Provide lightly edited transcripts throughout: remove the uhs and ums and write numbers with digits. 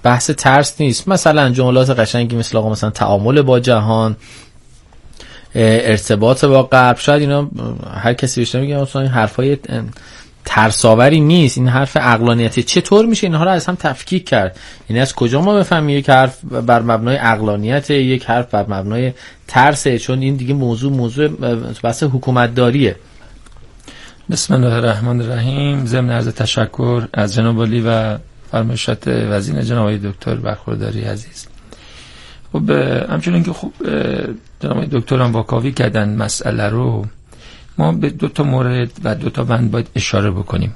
بحث ترس نیست. مثلا جملات قشنگی مثل آقا مثلا تعامل با جهان، ارتباط با غرب، شاید اینا هر کسی بهش میگه مثلا این حرفای ترساوری نیست، این حرف عقلانیتی. چطور میشه اینها رو از هم تفکیک کرد؟ یعنی از کجا ما بفهمیم یک حرف بر مبنای عقلانیت، یک حرف بر مبنای ترسه؟ چون این دیگه موضوع بحث حکومت داریه. بسم الله الرحمن الرحیم. ضمن عرض تشکر از جناب عالی و فرمایشات وزیر جناب آقای دکتر برخورداری عزیز. خب همچنین که خب جناب آقای دکتر هم واکاوی کردن مسئله رو، ما به 2 تا مورد و 2 تا بند باید اشاره بکنیم.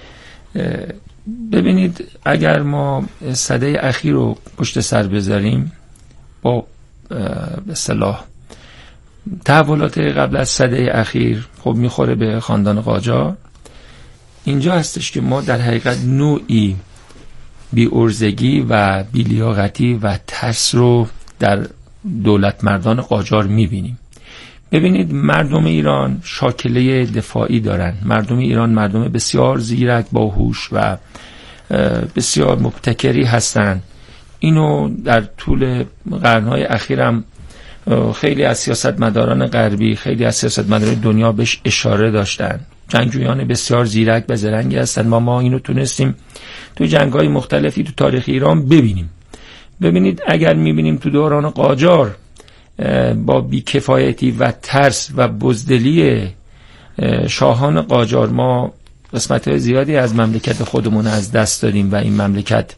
ببینید اگر ما سده اخیر رو پشت سر بذاریم با به اصطلاح تحولات قبل از سده اخیر، خب میخوره به خاندان قاجار. اینجا هستش که ما در حقیقت نوعی بی‌عرضگی و بی‌لیاقتی و ترس رو در دولت مردان قاجار میبینیم. ببینید مردم ایران شاکله دفاعی دارن. مردم ایران مردم بسیار زیرک، باهوش و بسیار مبتکری هستن. اینو در طول قرنهای اخیرم خیلی از سیاستمداران غربی، خیلی از سیاستمداران دنیا بهش اشاره داشتن. جنگجویان بسیار زیرک و زرنگی هستن. ما اینو تونستیم تو جنگ‌های مختلفی تو تاریخ ایران ببینیم. ببینید اگر می‌بینیم تو دوران قاجار با بیکفایتی و ترس و بزدلی شاهان قاجار ما قسمت‌های زیادی از مملکت خودمون از دست دادیم و این مملکت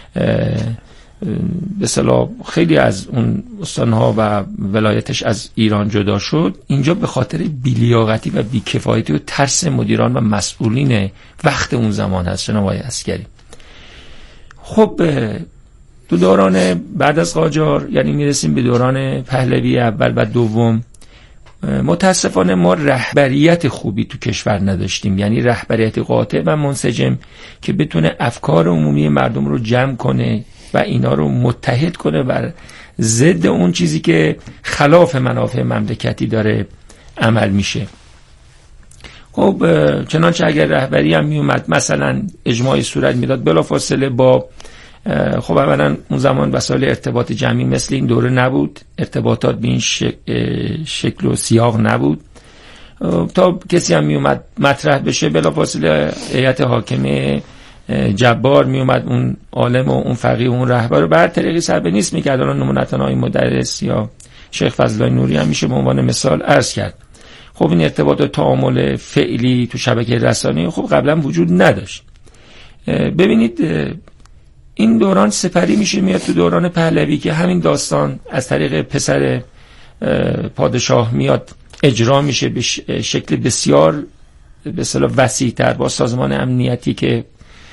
به اصطلاح خیلی از اون استانها و ولایتش از ایران جدا شد. اینجا به خاطر بی‌لیاقتی و بیکفایتی و ترس مدیران و مسئولین وقت اون زمان هست جناب آقای عسگری. خب تو دوران بعد از قاجار، یعنی میرسیم به دوران پهلوی اول و دوم، متاسفانه ما رهبریت خوبی تو کشور نداشتیم. یعنی رهبریت قاطع و منسجم که بتونه افکار عمومی مردم رو جمع کنه و اینا رو متحد کنه بر ضد اون چیزی که خلاف منافع مملکتی داره عمل میشه. خب چنانچه اگر رهبری هم میومد مثلا اجماعی صورت میداد بلافاصله با خب اولا اون زمان وسایل ارتباط جمعی مثل این دوره نبود، ارتباطات به این شکل و سیاق نبود. تا کسی هم میومد مطرح بشه بلافاصله هیئت حاکمه جبار میومد اون عالم و اون فقیه و اون رهبر رو بر طریقی سر به نیست میکرد. الان نمونتان های مدرس یا شیخ فضلالله نوری هم میشه به عنوان مثال عرض کرد. خب این ارتباط و تعامل فعلی تو شبکه رسانه‌ای خب قبلا وجود نداشت. ببینید این دوران سپری میشه میاد تو دوران پهلوی که همین داستان از طریق پسر پادشاه میاد اجرا میشه به شکل بسیار به اصطلاح وسیع‌تر با سازمان امنیتی که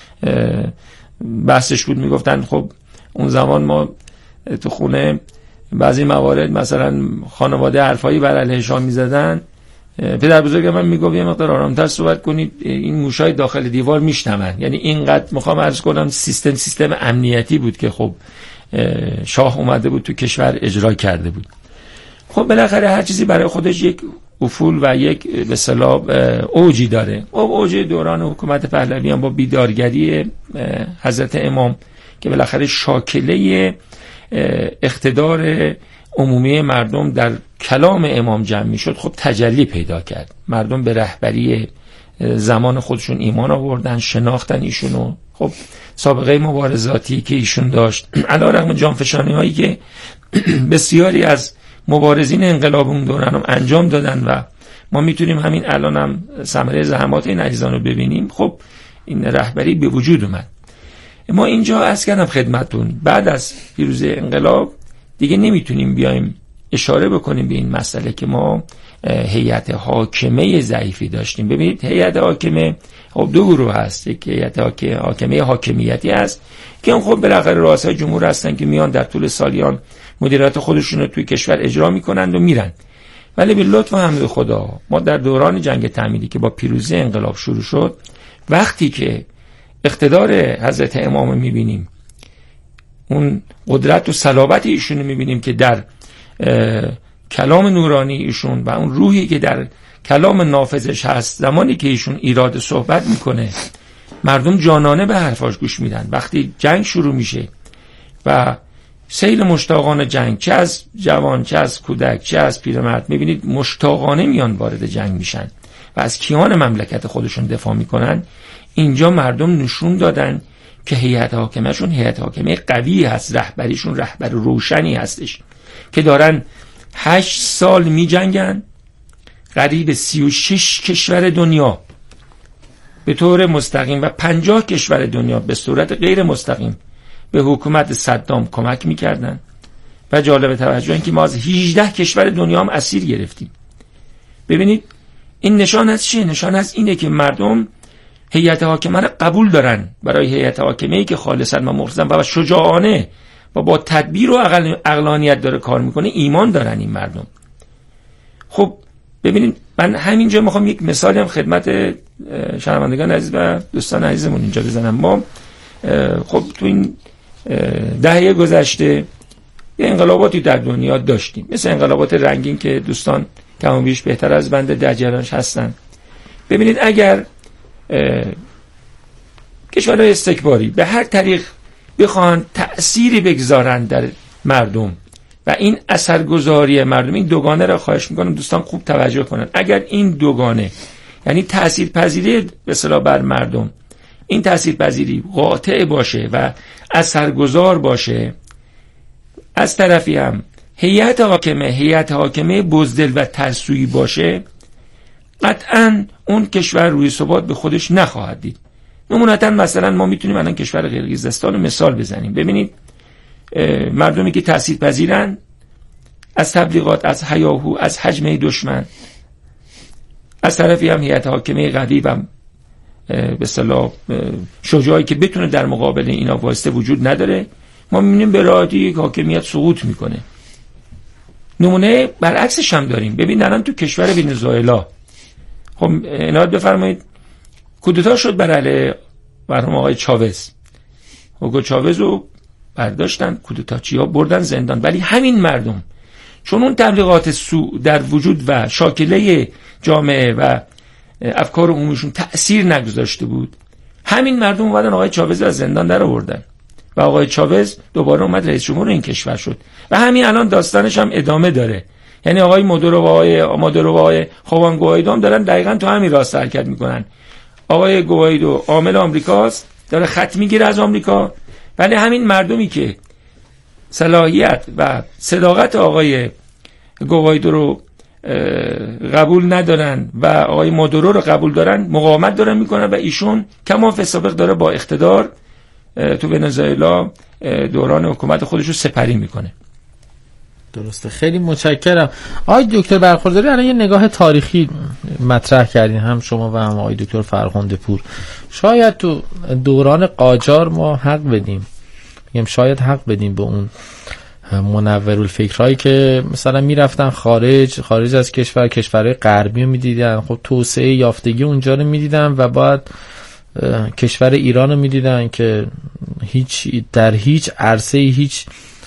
بحثش بود. میگفتن خب اون زمان ما تو خونه بعضی موارد مثلا خانواده حرفایی بر علیه شاه میزدن، پدر بزرگم من میگفت یه مقدار آرامتر صحبت کنید، این موشای داخل دیوار میشنون. یعنی اینقدر میخوام عرض کنم سیستم امنیتی بود که خب شاه اومده بود تو کشور اجرا کرده بود. خب بالاخره هر چیزی برای خودش یک افول و یک به اصطلاح اوجی داره. اوج دوران حکومت پهلوی هم با بیدارگری حضرت امام که بالاخره شاکله اقتدار عمومی مردم در کلام امام جمع می شد، خب تجلی پیدا کرد. مردم به رهبری زمان خودشون ایمان آوردن، شناختن ایشونو. خب سابقه مبارزاتی که ایشون داشت، علیرغم جانفشانی هایی که بسیاری از مبارزین انقلاب اون دوران هم انجام دادن و ما میتونیم همین الان هم ثمره زحمات این عزیزان رو ببینیم، خب این رهبری به وجود اومد. ما اینجا عرض کردم خدمتتون بعد از پیروزی انقلاب دیگه نمیتونیم بیایم اشاره بکنیم به این مسئله که ما هیئت حاکمه ضعیفی داشتیم. ببینید هیئت حاکمه خب 2 گروه هست. یک هیئت حاکمه حاکمیتی هست که خب بالاخره رؤسای جمهور هستن که میان در طول سالیان مدیریت خودشون رو توی کشور اجرا میکنند و میرن. ولی به لطف و حمد خدا ما در دوران جنگ تحمیلی که با پیروزی انقلاب شروع شد، وقتی که اقتدار حضرت امام میبینیم، اون قدرت و صلابت ایشون میبینیم که در کلام نورانی ایشون و اون روحی که در کلام نافذش هست، زمانی که ایشون ایراد صحبت میکنه مردم جانانه به حرفاش گوش میدن. وقتی جنگ شروع میشه و سیل مشتاقانه جنگ، چه از جوان، چه از کودک، چه از پیرمرد، میبینید مشتاقانه میان وارد جنگ میشن و از کیان مملکت خودشون دفاع میکنن. اینجا مردم نشون دادن که هیئت حاکمهشون هیئت حاکمه قوی هست، رهبریشون رهبر روشنی هستش که دارن 8 سال می جنگن. قریب 36 کشور دنیا به طور مستقیم و 50 کشور دنیا به صورت غیر مستقیم به حکومت صدام کمک میکردن و جالب توجه این که ما از 18 کشور دنیا هم اسیر گرفتیم. ببینید این نشان از چیه؟ نشان از اینه که مردم هیئت حاکمه را قبول دارن. برای هیئت حاکمه‌ای که خالصا و مخلصا و شجاعانه و با تدبیر و عقلانیت داره کار میکنه ایمان دارن این مردم. خب ببینید من همینجا میخوام یک مثالی هم خدمت شنوندگان عزیز و دوستان عزیزمون اینجا بزنم. ما خب تو این دهه گذشته یه انقلاباتی در دنیا داشتیم، مثل انقلابات رنگین که دوستان کم و بیش بهتر از بنده در جریانش هستن. ببینید اگر کشورهای استکباری به هر طریق بخوان تأثیری بگذارن در مردم و این اثرگذاری مردم، این دوگانه را خواهش میکنم دوستان خوب توجه کنن. اگر این دوگانه یعنی تأثیرپذیری به اصطلاح بر مردم، این تأثیرپذیری قاطع باشه و اثرگذار باشه، از طرفی هم هیئت حاکمه بزدل و ترسویی باشه، قطعاً اون کشور روی ثبات به خودش نخواهد دید. نمونتا مثلا ما میتونیم الان کشور قرقیزستان رو مثال بزنیم. ببینید مردمی که تأثیرپذیرن از تبلیغات، از هیاهو، از هجمه دشمن، از طرفی هم هیئت حاکمه قوی و به اصطلاح شجاعی که بتونه در مقابل اینا واسطه وجود نداره، ما میبینیم به راحتی یک حاکمیت سقوط میکنه. نمونه برعکسش هم داریم. ببین الان تو کشور ونزوئلا، خب عنایت بفرمایید، کودتا شد بر علیه مرحوم آقای چاوز. هوگو چاوز رو برداشتن، کودتاچی‌ها بردن زندان، ولی همین مردم چون اون تبلیغات سوء در وجود و شاکله جامعه و افکار عمومیشون تأثیر نگذاشته بود، همین مردم اومدن آقای چاوز از زندان در آوردن و آقای چاوز دوباره اومد رئیس جمهور این کشور شد و همین الان داستانش هم ادامه داره. یعنی آقای مادورو و آقای خوان گوایدو هم دارن دقیقاً تو همین راست حرکت میکنن. آقای گوایدو عامل آمریکاست، داره خط میگیره از آمریکا، ولی همین مردمی که صلاحیت و صداقت آقای گوایدو رو قبول ندارن و آقای مادورو رو قبول دارن، مقاومت دارن میکنن و ایشون کما فی السابق داره با اقتدار تو ونزوئلا دوران حکومت خودش رو سپری میکنه. درسته، خیلی متشکرم. آقای دکتر برخورداری الان یه نگاه تاریخی مطرح کردین، هم شما و هم آقای دکتر فرخنده پور. شاید تو دوران قاجار ما حق بدیم، میگم شاید حق بدیم به اون منورالفکرهایی که مثلا میرفتن خارج از کشورهای غربی رو میدیدن، خب توسعه یافتگی اونجا رو میدیدن و بعد کشور ایران رو میدیدن که در هیچ عرصه هیچ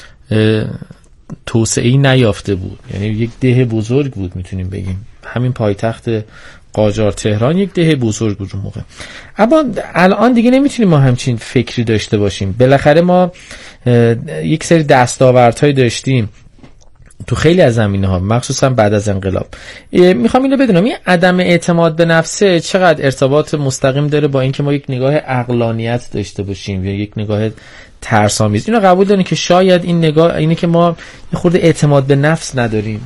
توسعه‌ای نیافته بود. یعنی یک ده بزرگ بود، میتونیم بگیم همین پایتخت قاجار تهران یک ده بزرگ بود اون موقع. اما الان دیگه نمیتونیم ما همچین فکری داشته باشیم. بالاخره ما یک سری دستاوردهای داشتیم تو خیلی از زمینه‌ها، مخصوصا بعد از انقلاب. میخوام اینو بدونم این عدم اعتماد به نفسه چقدر ارتباط مستقیم داره با اینکه ما یک نگاه عقلانیت داشته باشیم یا یک نگاه ترس‌آمیز؟ اینو قبول دارین که شاید این نگاه اینه که ما یه خورده اعتماد به نفس نداریم؟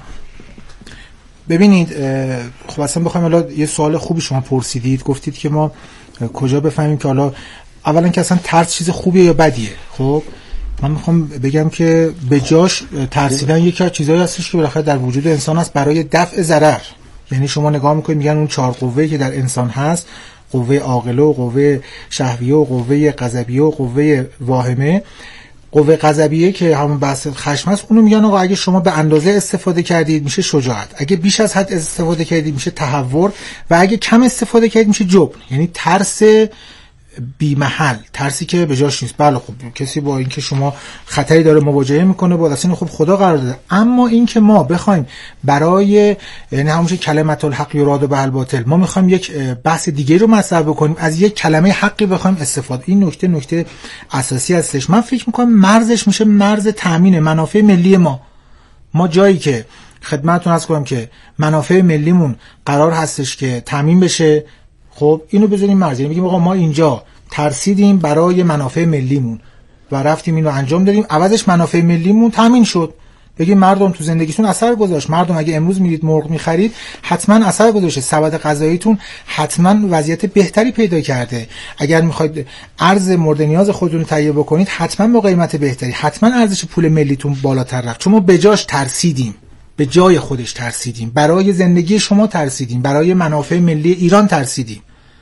ببینید خب اصلا بخوایم حالا یه سوال خوبی شما پرسیدید، گفتید که ما کجا بفهمیم که حالا اولا که اصلا ترس چیز خوبیه یا بدیه. خب من میخوام بگم که به جاش ترسیدن یکی از چیزایی هستش که بالاخره در وجود انسان هست برای دفع ضرر. یعنی شما نگاه میکنید میگن اون 4 قوه‌ای که در انسان هست، قوه عاقله و قوه شهویه و قوه غضبیه و قوه واهمه. قوه غضبیه که همون بحث خشم است، اونو میگن آقا اگه شما به اندازه استفاده کردید میشه شجاعت، اگه بیش از حد استفاده کردید میشه تهور و اگه کم استفاده کردید میشه جبن. یعنی ترس بی محل، ترسی که به جاش نیست. بله خب کسی با اینکه شما خطری داره مواجهه میکنه با دستین خب خدا قرار داده، اما اینکه ما بخوایم برای یعنی همون کلمت الحق یراد به الباطل ما میخوایم یک بحث دیگه رو مطرح بکنیم، از یک کلمه حقی بخوایم استفاده، این نکته اساسی هستش. من فکر میکنم مرزش میشه مرز تامین منافع ملی ما جایی که خدمتتون عرض کنم که منافع ملیمون قرار هستش که تامین بشه، خب اینو بذاریم مرز، یعنی بگیم آقا ما اینجا ترسیدیم برای منافع ملیمون و رفتیم اینو انجام دادیم، عوضش منافع ملیمون تامین شد. بگیم مردم تو زندگیتون اثر گذاشت، مردم اگه امروز میرید مرغ میخرید حتما اثر گذاشته، سبد غذاییتون حتما وضعیت بهتری پیدا کرده، اگر میخواید ارز مورد نیاز خودتون رو تهیه بکنید حتما با قیمت بهتری، حتما ارزش پول ملیتون بالاتر رفت. چون ما بجاش ترسیدیم، به جای خودش ترسیدیم، برای زندگی شما ترسیدیم، برای منافع ملی ایران ترسیدیم.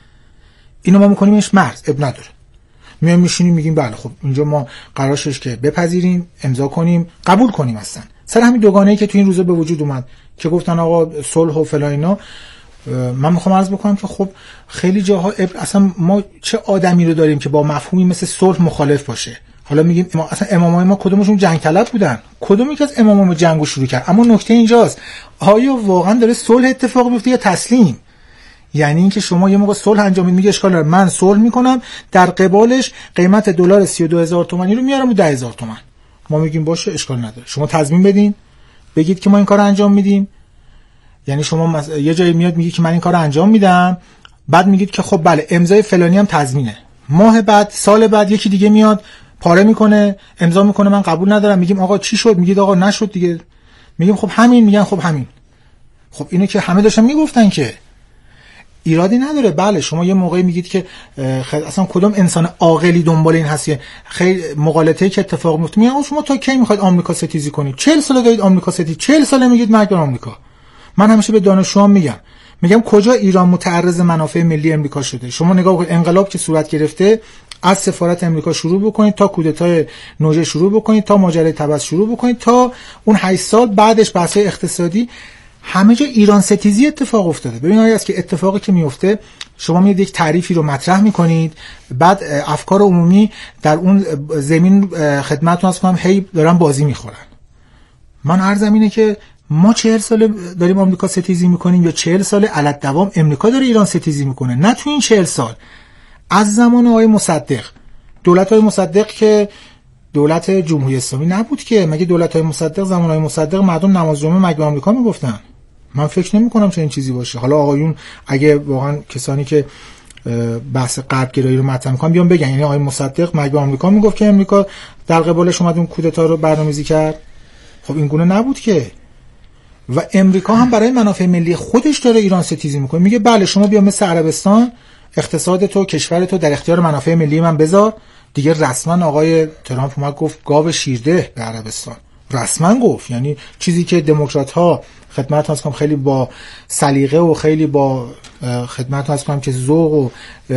اینو ما میکنیمش مرز، اب نداره، میایم میشینیم میگیم بله خب اینجا ما قرارش که بپذیریم، امضا کنیم، قبول کنیم. اصلا سر همین دوگانه‌ای که تو این روزا به وجود اومد که گفتن آقا صلح و فلان اینا، من میخوام عرض بکنم که خب خیلی جاها اصلا ما چه آدمی رو داریم که با مفهومی مثل صلح مخالف باشه. حالا میگیم اصلا امامای ما کدومشون جنگ طلب بودن، کدومی که از امامای جنگو شروع کرد. اما نکته اینجاست آیا واقعا داره صلح اتفاق میفته یا تسلیم؟ یعنی اینکه شما یه موقع صلح انجام میدید، میگه اشکال نداره من صلح میکنم، در قبالش قیمت دلار 32000 تومانی رو میارم و 10000 تومان. ما میگیم باشه اشکال نداره، شما تضمین بدین بگید که ما این کارو انجام میدیم. یعنی شما یه جایی میاد میگی که من این کارو انجام میدم، بعد میگید که خب بله امضای فلانی هم تضمینه. ماه بعد سال بعد یکی دیگه میاد پاره میکنه امضا میکنه من قبول ندارم. میگیم آقا چی شد؟ میگید آقا نشد دیگه. میگیم خب همین، میگن خب همین. خب اینو که همه داشتن میگفتن که ایرادی نداره. بله شما یه موقعی میگید که اصلا کدوم انسان عاقلی دنبال این هست خیلی مغالطه‌ای که اتفاق میفته. میگن شما تا کی میخواید آمریکا ستیزی کنید؟ 40 سال دارید آمریکا ستیز، 40 سال میگید مرگ بر آمریکا. من همیشه به دانشجوام میگم کجا ایران متعرض منافع ملی امریکا شده؟ شما نگاه کنید انقلاب که صورت گرفته، از سفارت امریکا شروع بکنید تا کودتای نوژه شروع بکنید تا ماجرای طبس شروع بکنید تا اون 8 سال بعدش بحث‌های اقتصادی، همه جا ایران ستیزی اتفاق افتاده. ببینید است که اتفاقی که میفته، شما میاد یک تعریفی رو مطرح میکنید، بعد افکار عمومی در اون زمین خدمتتون هستم هی دارن بازی میخورن. من عرضم اینه که ما 40 سال داریم آمریکا ستیزی میکنیم یا 40 سال علت دوام امریکا داره ایران ستیزی میکنه؟ نه، تو این 40 سال از زمان آقای مصدق، دولت های مصدق که دولت جمهوری اسلامی نبود که، مگه دولت های مصدق زمان های مصدق مردم نماز جمعه مگه به آمریکا میگفتن؟ من فکر نمی کنم چنین چیزی باشه. حالا آقایون اگه واقعا کسانی که بحث غرب گرایی رو مطرح میکنن بیان بگن، یعنی آقای مصدق مگه به آمریکا میگفت که امریکا در قبالش اومد اون کودتا رو برنامه‌ریزی کرد؟ خب این گونه نبود که. و امریکا هم برای منافع ملی خودش داره ایران ستیزی میکنه، میگه بله شما بیا مثل عربستان اقتصاد تو کشور تو در اختیار منافع ملی من بذار. دیگه رسما آقای ترامپ اومد گفت گاو شیرده به عربستان، رسما گفت. یعنی چیزی که دموکرات ها خدمت هستم خیلی با سلیقه و خیلی با خدمت هستم که ذوق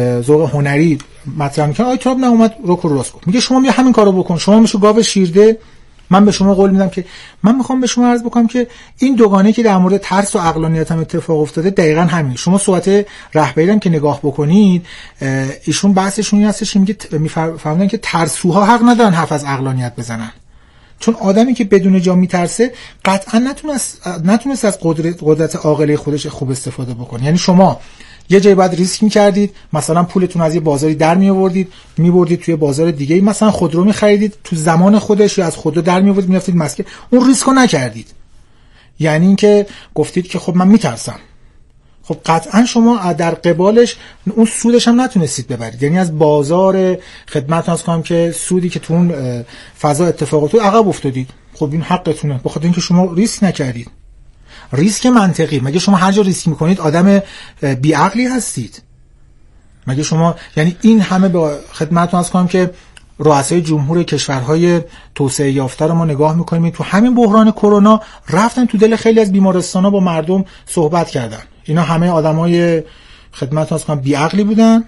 هنری مطرح میکنه، آقای ترامپ نه اومد رو راست گفت، میگه شما بیا همین کارو بکن، شما میشو گاو شیرده. من به شما قول میدم که من میخوام به شما عرض بکنم که این دوگانه که در مورد ترس و عقلانیت هم اتفاق افتاده دقیقاً همین. شما صحبت رهبری هم که نگاه بکنید، ایشون بحثشون این هستش میگه میفهمن که ترسوها حق ندارن حرف از عقلانیت بزنن، چون آدمی که بدون جا میترسه قطعاً نتونست از قدرت عاقله خودش خوب استفاده بکنه. یعنی شما یه جایی بعد ریسک می‌کردید، مثلا پولتون از یه بازاری در می‌آوردید می‌بردید توی بازار دیگه‌ای، مثلا خودرو می‌خریدید تو زمان خودش یا از خودرو در می‌آوردید می‌رفتید مسکن، اون ریسکو نکردید. یعنی اینکه گفتید که خب من می‌ترسم. خب قطعا شما در قبالش اون سودش هم نتونستید ببرید. یعنی از بازار خدمتتون از کنم که سودی که تو اون فضا اتفاق افتاد عقب افتادید. خب این حقتونه، بخاطر اینکه شما ریسک نکردید. ریسک منطقی، مگه شما هر جا ریسک میکنید آدم بیعقلی هستید؟ مگه شما یعنی این همه به خدمتتون از کنم که رؤسای جمهور کشورهای توسعه یافته رو ما نگاه میکنیم تو همین بحران کرونا رفتن تو دل خیلی از بیمارستانا با مردم صحبت کردن. اینا همه آدمای خدمتتون از کنم بیعقلی بودن.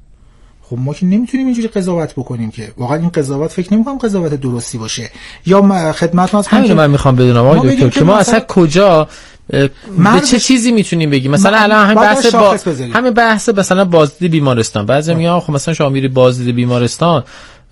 خب ما که نمیتونیم اینجوری قضاوت بکنیم که واقعا این قضاوت فکر نمی‌کنم قضاوت درستی باشه. یا خدمتتون از همین من میخوام بدونم آقای دکتر که ما اصلا کجا به چه چیزی میتونیم بگیم؟ مثلا الان همین بحث مثلا بازدید بیمارستان، بعضی میگن خب مثلا شما میری بازدید بیمارستان،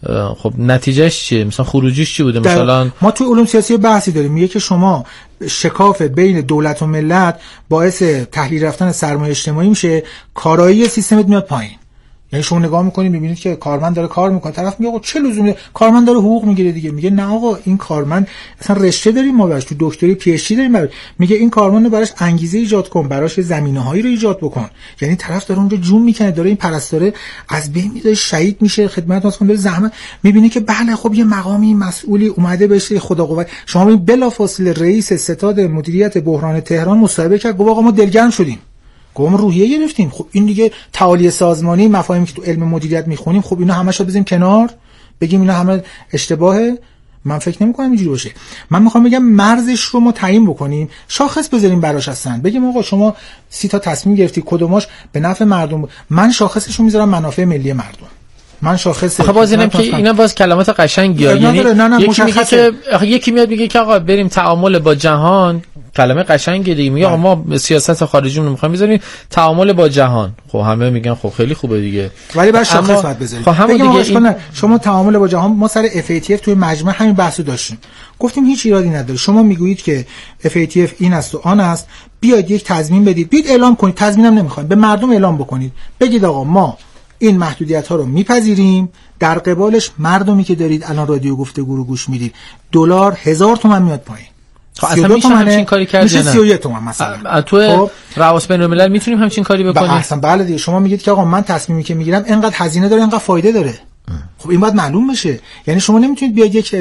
خب نتیجهش چیه؟ مثلا خروجیش چی بوده؟ مثلا ما توی علوم سیاسی بحثی داریم، میگه که شما شکاف بین دولت و ملت باعث تحلیل رفتن سرمایه اجتماعی میشه، کارایی سیستمت میاد پایین. یعنی شما نگاه میکنید میبینید که کارمند داره کار میکنه، طرف میگه آقا چه لزومی، کارمند داره حقوق میگیره دیگه، میگه نه آقا این کارمند اصلا رشته داریم ما براش، تو دکتری پی اچ دی داریم، میگه این کارمند براش انگیزه ایجاد کن، براش زمینه‌هایی رو ایجاد بکن. یعنی طرف داره اونجا جون میکنه، داره این پرستاره از بین میره، شهید میشه، خدمت واسه داره زحمت، میبینه که بله خب یه مقامی مسئولی اومده بهش خدا قوت. شما ببین بلافاصله رئیس ستاد مدیریت بحران تهران مصاحبه کرد، گفت آقا ما دلگرم شدیم، گفتم روحیه گرفتیم. خب این دیگه تعالی سازمانی، مفاهیمی که تو علم مدیریت میخونیم، خب اینا همشو بزنیم کنار بگیم اینا همه اشتباهه؟ من فکر نمی‌کنم اینجوری باشه. من میخوام بگم مرزش رو ما تعیین بکنیم، شاخص بذاریم براش، هستن بگیم آقا شما 30 تا تصمیم گرفتی کدوماش به نفع مردم، من شاخصش رو میذارم منافع ملی مردم. من شاخص خب باز اینم که اینا باز کلمات قشنگی ها، یعنی یکی میگه که یکی میاد میگه که آقا بریم تعامل با جهان، کلمه قشنگه دیگه، میگه ما سیاست خارجیمون رو میخوایم بذاریم تعامل با جهان، خب همه میگن خب خیلی خوبه دیگه، ولی بعد شاخص باید بذاریم. خب همون دیگه شما تعامل با جهان، ما سر FATF توی مجمع همین بحثو داشتیم، گفتیم هیچ ایرادی نداره، شما میگویید که FATF این است و آن است، بیاید یک تضمین بدید، بیاید اعلام کنید، تضمینم نمیخوایم، به مردم اعلام بکنید، بگید آقا ما این محدودیت ها رو میپذیریم، در قبالش مردمی که دارید الان رادیو گفتگو رو گوش میدید $1000 تومان میاد پایین. اصلا میشه همچین کاری کرد؟ میشه 31 تومان مثلا. تو روابط بین الملل میتونیم همچین کاری بکنیم؟ اصلا بله دیگه، شما میگید که آقا من تصمیمی که میگیرم اینقدر هزینه داره اینقدر فایده داره. خب این باید معلوم بشه. یعنی شما نمیتونید بیاید یک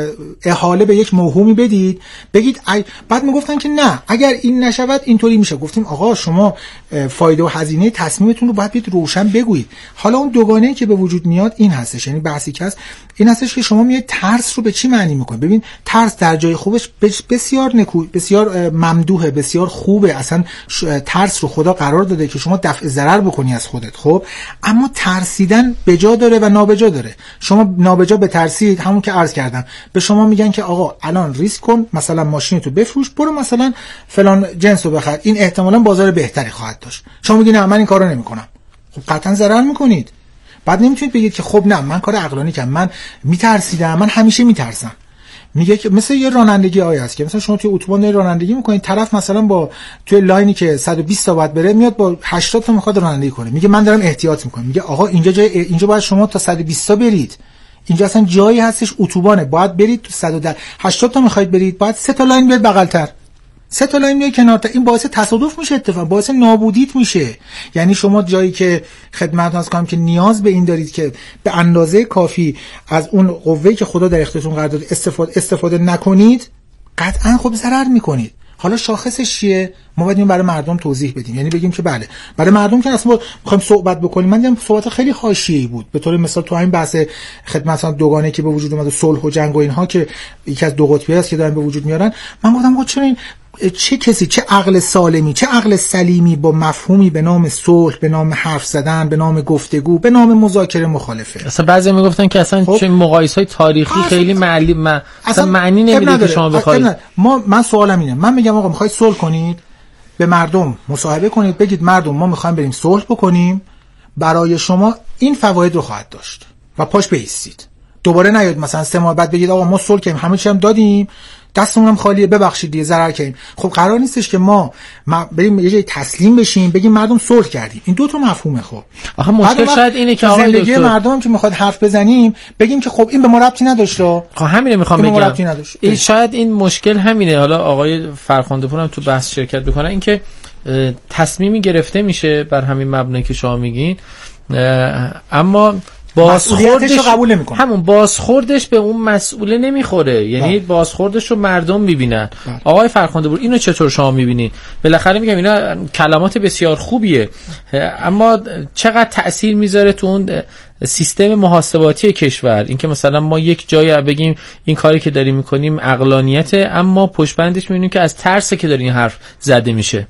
احاله به یک موهومی بدید بگید بعد میگفتن که نه اگر این نشود اینطوری میشه. گفتیم آقا شما فایده و هزینه تصمیمتون رو باید بیاید روشن بگویید. حالا اون دوگانه‌ای که به وجود میاد این هستش، یعنی بحثی که هست این هستش که شما میاد ترس رو به چی معنی میکنید. ببین ترس در جای خوبش بسیار بسیار ممدوحه، بسیار خوبه، اصلا ترس رو خدا قرار داده که شما دفع ضرر بکنی از خودت. خب اما ترسیدن بجا داره و نابجا داره. شما نابجا بترسید، همون که عرض کردم به شما میگن که آقا الان ریسک کن، مثلا ماشینتو بفروش، برو مثلا فلان جنس رو بخر، این احتمالاً بازار بهتری خواهد داشت. شما میگین نه من این کارو نمیکنم، خب قطعا ضرر میکنید. بعد نمیتونید بگید که خب نه من کار عقلانی کردم، من میترسیدم، من همیشه میترسم. میگه که مثل یه رانندگی آیه است که مثلا شما توی اتوبان رانندگی میکنید، طرف مثلا با توی لاینی که 120 تا باید بره میاد با 80 تا میخواد رانندگی کنه، میگه من دارم احتیاط میکنم. میگه آقا اینجا باید شما تا 120 تا برید، اینجا اصلا جایی هستش اتوبانه، باید برید تو 180 تا میخواید برید، باید 3 تا لاین بیاد بغل‌تر، 3 تا لاین میاد کنارتر. این باعث تصادف میشه، اتفاقا باعث نابودیت میشه. یعنی شما جایی که خدمت هست کنم که نیاز به این دارید که به اندازه کافی از اون قوه‌ای که خدا در اختیارتون قرار داده استفاده نکنید، قطعا خب ضرر میکنید. حالا شاخصش چیه؟ ما باید اینو برای مردم توضیح بدیم، یعنی بگیم که بله برای مردم که اصلا می‌خوایم صحبت بکنیم. من دیدم صحبت خیلی حاشیه‌ای بود، به طور مثال تو همین بحث خدمت دوگانه که به وجود اومده، صلح و جنگ و اینها که یکی از دو قطبی است که دارن به وجود میارن، من گفتم آقا چرا این چه کسی، چه عقل سالمی، چه عقل سلیمی با مفهومی به نام صلح، به نام حرف زدن، به نام گفتگو، به نام مذاکره مخالفه؟ اصلا بعضی میگفتن که اصلا چه مقایسه‌های تاریخی خیلی اصلا معنی نمیده که شما بخواید. من سوالم اینه، من میگم آقا میخواید صلح کنید، به مردم مصاحبه کنید، بگید مردم ما میخوایم بریم صلح بکنیم، برای شما این فواید رو خواهد داشت و پاش بایستید. دوباره نیاد مثلا 3 ماه بعد بگید آقا ما صلح کردیم، همه چی هم دادیم، دستمون هم خالیه، ببخشید دیگه ضرر کردیم. خب قرار نیستش که ما بریم یه جای تسلیم بشیم بگیم مردم صلح کردیم. این دو تا مفهومه. خب آخه مشکل شاید اینه که آقای زندگی مردم هم که میخواد حرف بزنیم بگیم که خب این به ما ربطی نداشت. خب همینه میخوام بگم، این شاید این مشکل همینه. حالا آقای فرخنده پور هم تو بحث شرکت بکنن، اینکه تصمیمی گرفته میشه بر همین مبنایی که شما میگین، اما بازخوردش رو قبول نمیکنه، همون بازخوردش به اون مسئوله نمیخوره. یعنی بازخوردش رو مردم میبینن. آقای فرخنده پور اینو چطور شما میبینید؟ بالاخره میگم اینا کلمات بسیار خوبیه، اما چقدر تأثیر میذاره تو اون سیستم محاسباتی کشور؟ اینکه مثلا ما یک جایی بگیم این کاری که داریم میکنیم عقلانیته، اما پشت بندش میبینیم که از ترس که داره این حرف زده میشه.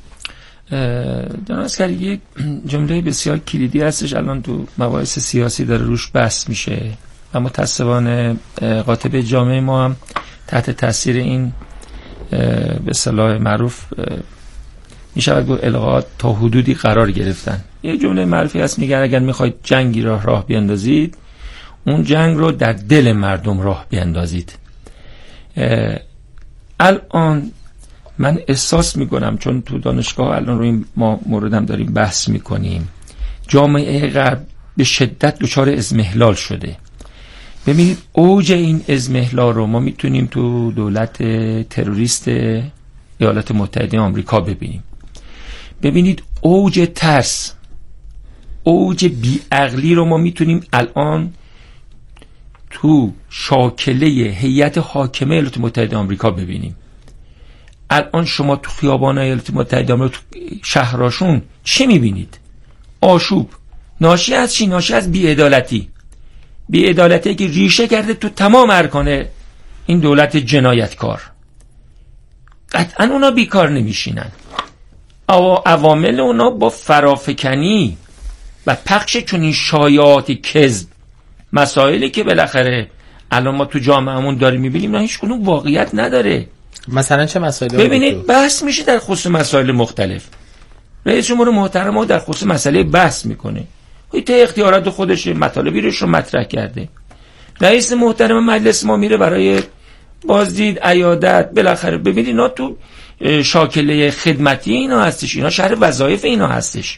دانشگر یک جمله بسیار کلیدی هستش، الان تو مباحث سیاسی داره روش بحث میشه و متأسفانه قاطب جامعه ما هم تحت تاثیر این به اصطلاح معروف میشود گفت الغاءات تا حدودی قرار گرفتن. یه جمله معروفی هست میگن اگر میخواید جنگی راه بیندازید، اون جنگ رو در دل مردم راه بیندازید. الان من احساس میکنم، چون تو دانشگاه الان روی این ما موردم داریم بحث میکنیم، جامعه غرب به شدت دچار اضمحلال شده. ببینید اوج این اضمحلال رو ما میتونیم تو دولت تروریست ایالات متحده آمریکا ببینیم. ببینید اوج ترس، اوج بیعقلی رو ما میتونیم الان تو شاکله هیئت حاکمه ایالات متحده آمریکا ببینیم. الان شما تو خیابان‌های ایالات متحده آمریکا، تو شهراشون چی میبینید؟ آشوب. ناشی از چی؟ ناشی از بی‌عدالتی که ریشه کرده تو تمام ارکان این دولت جنایتکار. قطعا اونا بیکار نمیشینن. عوامل اونا با فرافکنی و پخش چنین شایعات کذب، مسائلی که بالاخره الان ما تو جامعهمون داریم میبینیم، نه هیچ کدوم واقعیت نداره. مثلا چه مسائلی؟ ببینید بحث میشه در خصوص مسائل مختلف. رئیس جمهور محترم ما در خصوص مسئله بحث میکنه، ته اختیارات خودش مطالبی رو مطرح کرده. رئیس محترم مجلس ما میره برای بازدید، عیادت، بالاخره ببینید اینا تو شاکله خدمتی اینا هستش، اینا شهر وظایف اینا هستش.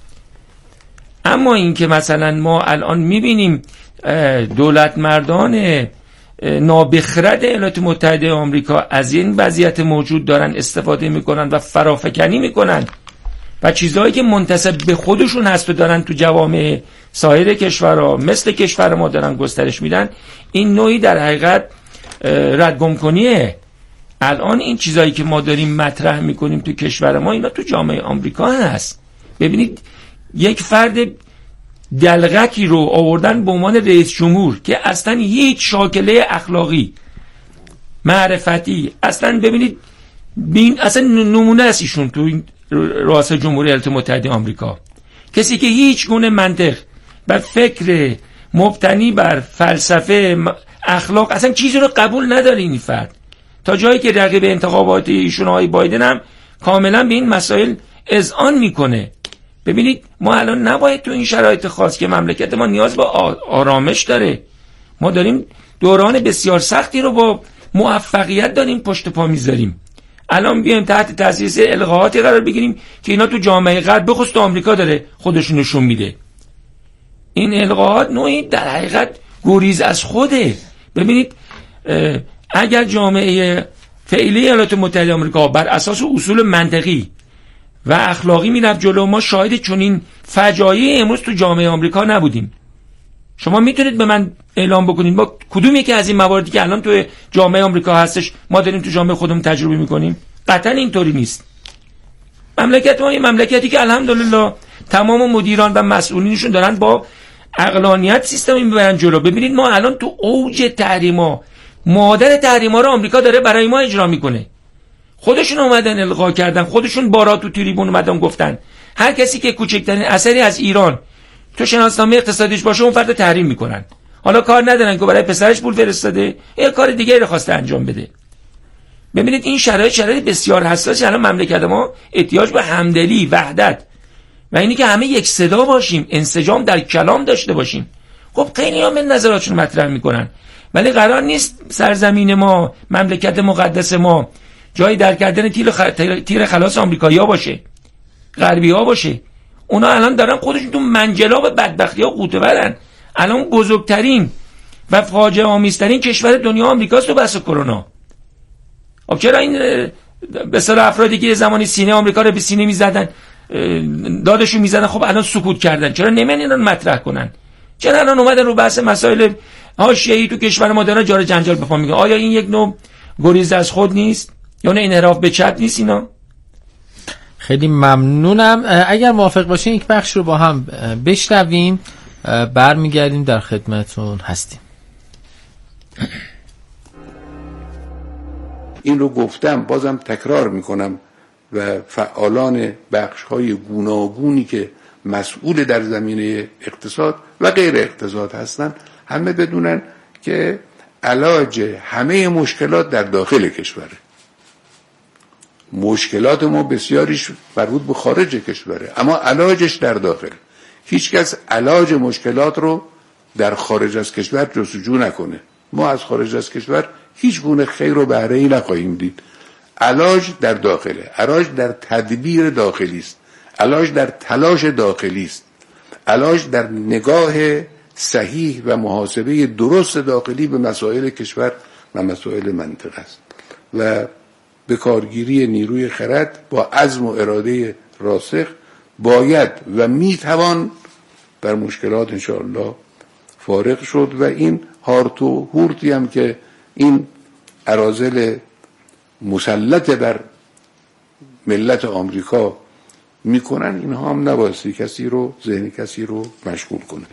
اما این که مثلا ما الان میبینیم دولت مردان نابخرد ایالات متحده آمریکا از این وضعیت موجود دارن استفاده میکنن و فرافکنی میکنن و چیزهایی که منتسب به خودشون هست و دارن تو جوامع سایر کشورها مثل کشور ما دارن گسترش میدن. این نوعی در حقیقت ردگم کنیه. الان این چیزهایی که ما داریم مطرح میکنیم تو کشور ما، اینا تو جامعه آمریکا هست. ببینید یک فرد دلغکی رو آوردن به عنوان رئیس جمهور که اصلا هیچ شاکله اخلاقی، معرفتی، اصلا ببینید اصلا نمونه است ایشون تو این رئاست جمهوری ایالات متحده آمریکا. کسی که هیچ گونه منطق و فکر مبتنی بر فلسفه اخلاق اصلا چیزی رو قبول نداره این فرد، تا جایی که رقیب انتخابات ایشون آقای بایدن هم کاملا به این مسائل اذعان میکنه. ببینید ما الان نباید تو این شرایط خاص که مملکت ما نیاز به آرامش داره، ما داریم دوران بسیار سختی رو با موفقیت داریم پشت پا میذاریم، الان بیایم تحت تأسیس الغاءاتی قرار بگیریم که اینا تو جامعه غرب بخصوص تو آمریکا داره خودشون نشون میده. این الغاءات نوعی در حقیقت گریز از خوده. ببینید اگر جامعه فعلی ایالات متحده آمریکا بر اساس اصول منطقی و اخلاقی میرفت جلو، ما شاهد چنین فجایعی امروز تو جامعه آمریکا نبودیم. شما میتونید به من اعلام بکنید با کدوم یکی از این مواردی که الان تو جامعه آمریکا هستش ما داریم تو جامعه خودمون تجربه میکنیم؟ قطعا اینطوری نیست. مملکت ما یه مملکتی که الحمدلله تمام مدیران و مسئولینشون دارن با عقلانیت سیستمی میبرن جلو. ببینید ما الان تو اوج تحریما، مادر تحریما رو آمریکا داره برای ما اجرا میکنه. خودشون اومدن الغا کردن، خودشون بارا تو تریبون اومدن گفتن هر کسی که کوچکترین اثری از ایران تو شناسنامه اقتصادیش باشه اون فرد تحریم میکنن. حالا کار ندارن که برای پسرش پول فرستاده یا کار دیگه رو خواسته انجام بده. ببینید این شرایط بسیار حساسی. الان مملکت ما احتیاج به همدلی، وحدت و اینی که همه یک صدا باشیم، انسجام در کلام داشته باشیم. خب خیلی ها من نظراتشون مطرح میکنن، ولی قرار نیست سرزمین ما، مملکت مقدس ما جایی در کردن تیر خلاص آمریکایی‌ها باشه، غربی‌ها باشه. اونا الان دارن خودشون تو منجلاب بدبختی‌ها غوطه برن. الان بزرگترین و فاجعه آمیزترین کشور دنیا آمریکاست تو بحث کرونا. خب چرا این به اصطلاح افرادی که زمانی سینه آمریکا رو به سینه می‌زدن، دادشون می‌زدن، خب الان سکوت کردن؟ چرا نمیان اینا مطرح کنن؟ چرا الان اومدن رو بحث مسائل حاشیه‌ای تو کشور ما دارن جار جنجال بپا میگن؟ آیا این یک نوع گریز از خود نیست یا نه انحراف به چپ نیست اینا؟ خیلی ممنونم. اگر موافق باشین یک بخش رو با هم بشنویم، برمیگردیم در خدمتتون هستیم. این رو گفتم، بازم تکرار میکنم و فعالان بخش‌های گوناگونی که مسئول در زمینه اقتصاد و غیر اقتصاد هستن همه بدونن که علاج همه مشکلات در داخل کشوره. مشکلات ما بسیاریش مربوط به خارج کشوره، اما علاجش در داخل. هیچکس علاج مشکلات رو در خارج از کشور جستجو نکنه. ما از خارج از کشور هیچ گونه خیر و بهره ای نخواهیم دید. علاج در داخله، علاج در تدبیر داخلی است، علاج در تلاش داخلی است، علاج در نگاه صحیح و محاسبه درست داخلی به مسائل کشور و مسائل منطقه است و به کارگیری نیروی خرد با عزم و اراده راسخ باید و میتوان بر مشکلات انشاءالله فارغ شد و این هارت و هورتی هم که این اراذل مسلط بر ملت آمریکا میکنن، اینها هم نبایستی کسی رو، ذهن کسی رو مشغول کنه.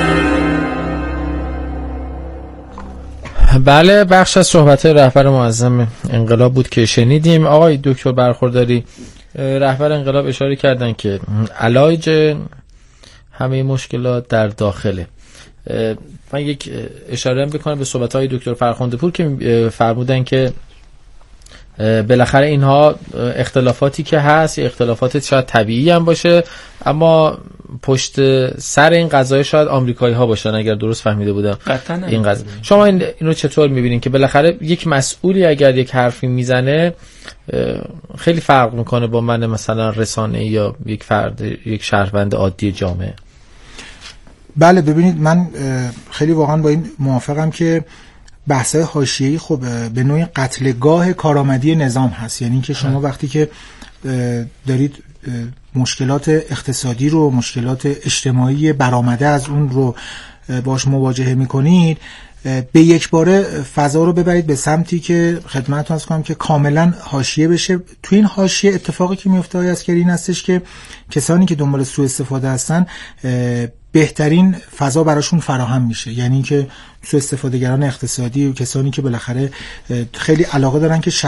بله، بخش از صحبت رهبر معظم انقلاب بود که شنیدیم. آقای دکتر برخورداری، رهبر انقلاب اشاره کردن که علاج همه مشکلات در داخله. من یک اشاره بکنم به صحبت‌های دکتر فرخنده پور که فرمودن که بالاخره اینها اختلافاتی که هست، اختلافات شاید طبیعی هم باشه، اما پشت سر این قضایه شاید آمریکایی ها باشن، اگر درست فهمیده بودم این قضیه. شما اینو چطور میبینین که بالاخره یک مسئولی اگر یک حرفی میزنه خیلی فرق میکنه با من مثلا رسانه یا یک فرد، یک شهروند عادی جامعه؟ بله، ببینید من خیلی واقعا با این موافقم که بحث‌های حاشیه‌ای خب به نوعی قتلگاه کارآمدی نظام هست. یعنی که شما وقتی که دارید مشکلات اقتصادی رو، مشکلات اجتماعی برآمده از اون رو باش مواجهه می‌کنید، به یک باره فضا رو ببرید به سمتی که خدمتتون عرض کنم که کاملا حاشیه بشه. تو این حاشیه اتفاقی که میفته های عسکری این هستش که کسانی که دنبال سوء استفاده هستن بهترین فضا براشون فراهم میشه. یعنی که سوء استفادهگران اقتصادی و کسانی که بالاخره خیلی علاقه دارن که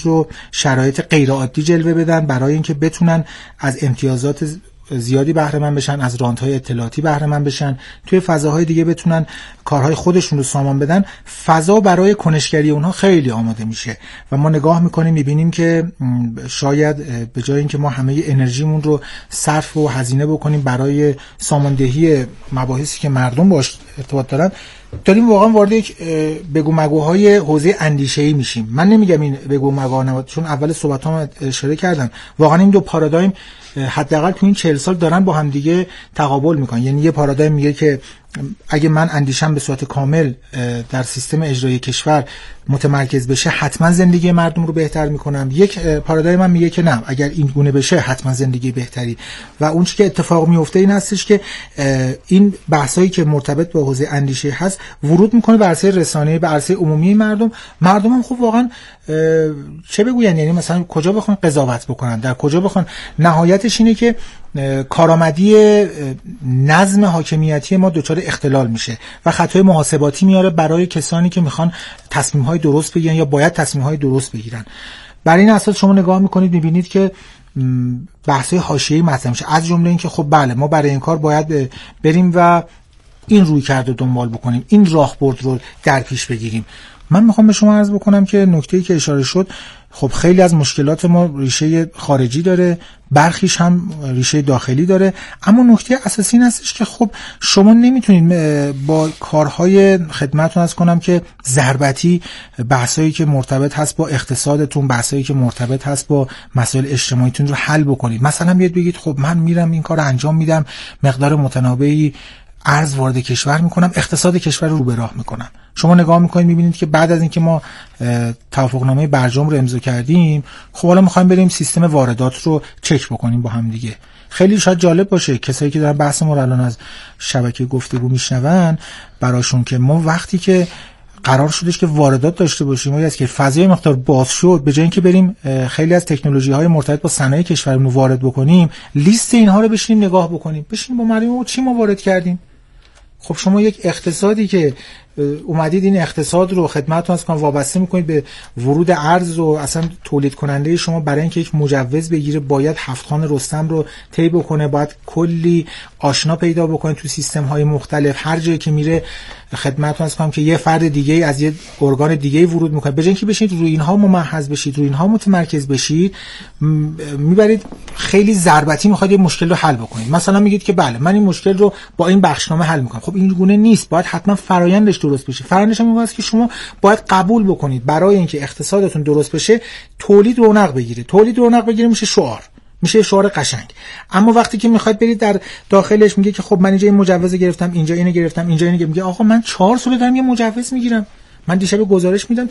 شرایط غیر عادی جلوه بدن برای اینکه بتونن از امتیازات زیادی بهره مند بشن، از رانت‌های اطلاعاتی بهره مند بشن، توی فضاهای دیگه بتونن کارهای خودشون رو سامان بدن، فضا برای کنشگری اونها خیلی آماده میشه و ما نگاه میکنیم میبینیم که شاید به جای اینکه ما همه انرژیمون رو صرف و هزینه بکنیم برای ساماندهی مباحثی که مردم باش ارتباط دارن، داریم واقعا وارد یک بگو مگوهای حوزه اندیشه‌ای میشیم. من نمیگم این بگو مگوها نباید، چون اول صحبتام اشاره کردم واقعا این دو پارادایم حداقل تو این 40 سال دارن با هم دیگه تقابل میکنن. یعنی یه پارادایم میگه که اگه من اندیشم به صورت کامل در سیستم اجرایی کشور متمرکز بشه حتما زندگی مردم رو بهتر میکنم. یک پارادایم من میگه که نه، اگر این گونه بشه حتما زندگی بهتری. و اون چیزی که اتفاق میفته این هستش که این بحثایی که مرتبط با حوزه اندیشه هست ورود میکنه به عرصه رسانه‌ای، به عرصه عمومی مردم هم خب واقعا چه بگوین، یعنی مثلا کجا بخوان قضاوت بکنن، در کجا بخوان. نهایتش اینه که کارآمدی نظم حاکمیتی ما دچار اختلال میشه و خطای محاسباتی میاره برای کسانی که میخوان تصمیم‌های درست بگیرن یا باید تصمیم‌های درست بگیرن. برای این اساس شما نگاه میکنید میبینید که بحث‌های حاشیه‌ای مطرح میشه، از جمله این که خب بله ما برای این کار باید بریم و این رویکرد رو دنبال بکنیم، این راهبرد رو در پیش بگیریم. من میخوام به شما عرض بکنم که نکته‌ای که اشاره شد، خب خیلی از مشکلات ما ریشه خارجی داره، برخیش هم ریشه داخلی داره، اما نکته اساسی این هستش که خب شما نمیتونید با کارهای خدمتتون عرض کنم که ضربتی بحثایی که مرتبط هست با اقتصادتون، بحثایی که مرتبط هست با مسائل اجتماعیتون رو حل بکنید. مثلا بیاد بگید خب من میرم این کار انجام میدم، مقدار متناوبی ارز وارد کشور میکنم، اقتصاد کشور رو به راه میکنم. شما نگاه میکنید میبینید که بعد از اینکه ما توافقنامه برجام رو امضا کردیم، خب حالا میخوایم بریم سیستم واردات رو چک بکنیم با هم دیگه. خیلی شاید جالب باشه کسایی که دارن بحث ما رو الان از شبکه گفتگو میشنون براشون که ما وقتی که قرار شدش که واردات داشته باشیم و از که فضای مقدار باز شد، به جای اینکه بریم خیلی از تکنولوژی‌های مرتبط با صنایع کشورمون رو وارد بکنیم، لیست اینها رو بشینیم نگاه بکنیم، بشینیم با مردم چی ما وارد کردیم. خب شما یک اقتصادی که اومدید این اقتصاد رو خدمتتون از کنم وابسته میکنید به ورود ارز و اصلا تولید کننده شما برای اینکه یک مجوز بگیره باید هفتخان رستم رو طی بکنه، باید کلی آشنا پیدا بکنه تو سیستم های مختلف، هر جایی که میره خدمتتون از کنم که یه فرد دیگه از یه ارگان دیگه ورود میکنه. به جای اینکه بشید روی اینها ممحض بشید، روی اینها متمرکز بشید، میبرید خیلی ضربتی میخواد یه مشکل رو حل بکنید. مثلا میگید که بله من این مشکل رو با این بخشنامه حل میکنم. خب این گونه نیست، باید حتما فرآیندش درست بشه. فرآیندش هم اینه که شما باید قبول بکنید برای اینکه اقتصادتون درست بشه تولید رونق بگیره. تولید رونق بگیره میشه شعار، میشه شعار قشنگ. اما وقتی که میخواید برید در داخلش میگه که خب من اینجا این مجوز گرفتم، اینجا اینو گرفتم، اینجا اینو گرفتم، میگه آقا من 4 سال دارم یه مجوز میگیرم، من دیشب گزارش میدم